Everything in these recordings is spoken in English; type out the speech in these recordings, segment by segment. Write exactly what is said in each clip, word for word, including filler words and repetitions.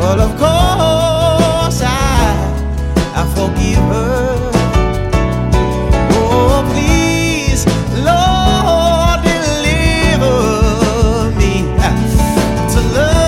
But of course I, I forgive her. Oh, please, Lord, deliver me to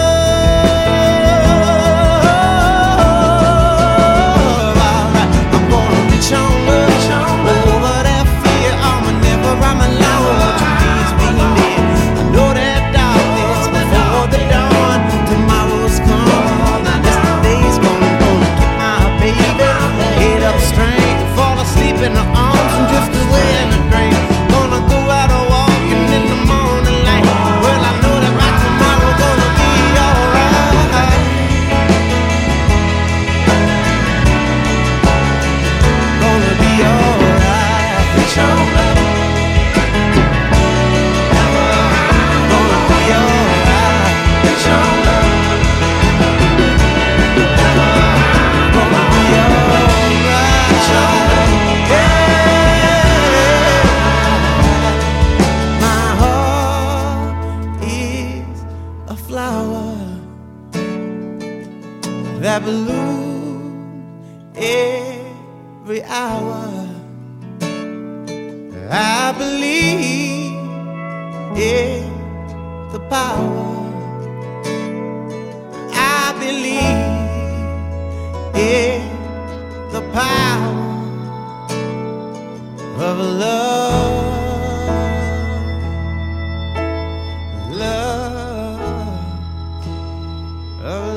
love. Alright, I'm gonna reach on up over that fear. I'm never I'm alone. Won't you please be near? I know that darkness before the dawn. Tomorrow's come. Now yesterday's gone. Gonna get my baby head up straight, fall asleep in her arms and drift away in the dream. Gonna go out a walking in the morning light. Well, I know that right tomorrow gonna be alright. Gonna be alright. Reach on up. Gonna be alright. Reach on up. Gonna be alright. Reach on up. Yeah. My heart is a flower that blooms every hour. I believe in the power. I believe in the power of love, love, of